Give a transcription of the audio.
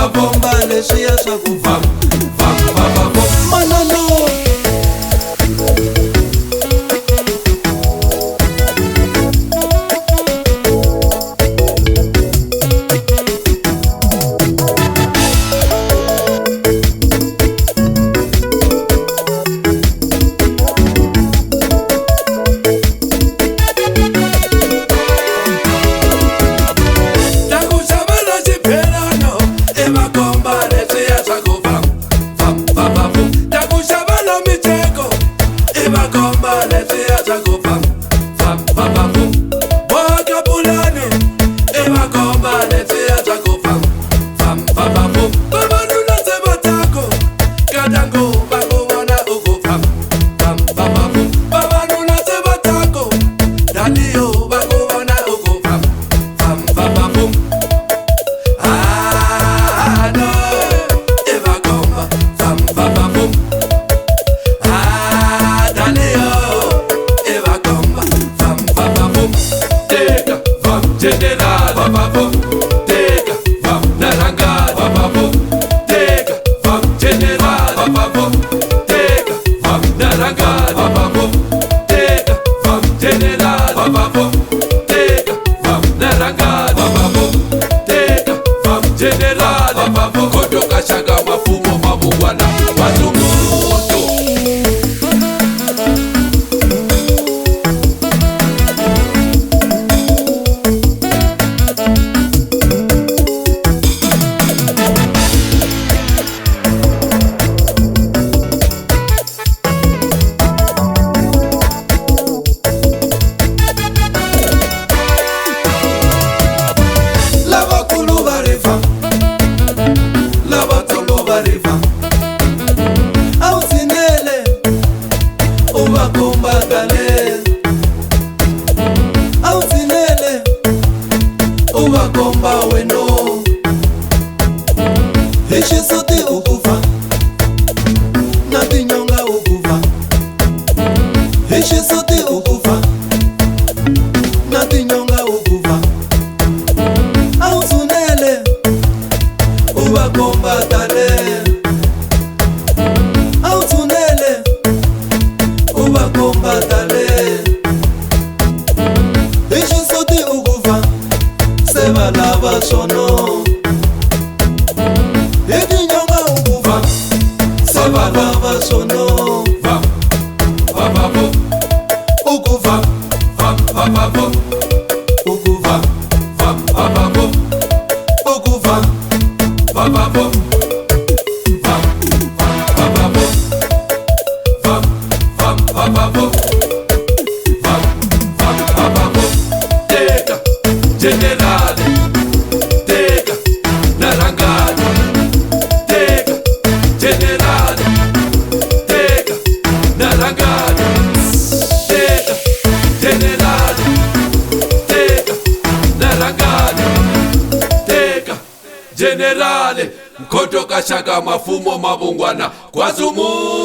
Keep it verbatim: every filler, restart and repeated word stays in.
bomba leswiya swa ku vam vam vam vam manano General, papa pum, teka, vam, naranga, papa pum, teka, vam, general, papa pum, teka, vam, naranga, papa pum, teka, vam, general, papa pum, teka, vam, naranga, papa pum, teka, vam, general, papa pum, kotoka shaka mafumo mabungwana, wazungu. Hishisoti ukufa na tinyonga ukufa Hishisoti ukufa na tinyonga ukufa Ausunele ubakomba tale Ausunele ubakomba tale Hishisoti ukufa seba lava sono Baba sono vam baba bo uku vam vam baba bo uku vam vam baba bo uku vam baba bo vam baba bo vam vam baba bo vam vam baba bo teka general teka narangado teka general narangado, teka, general, teka, narangado, teka, general, mkotoka shaka mafumo mabungwana kwa zumu.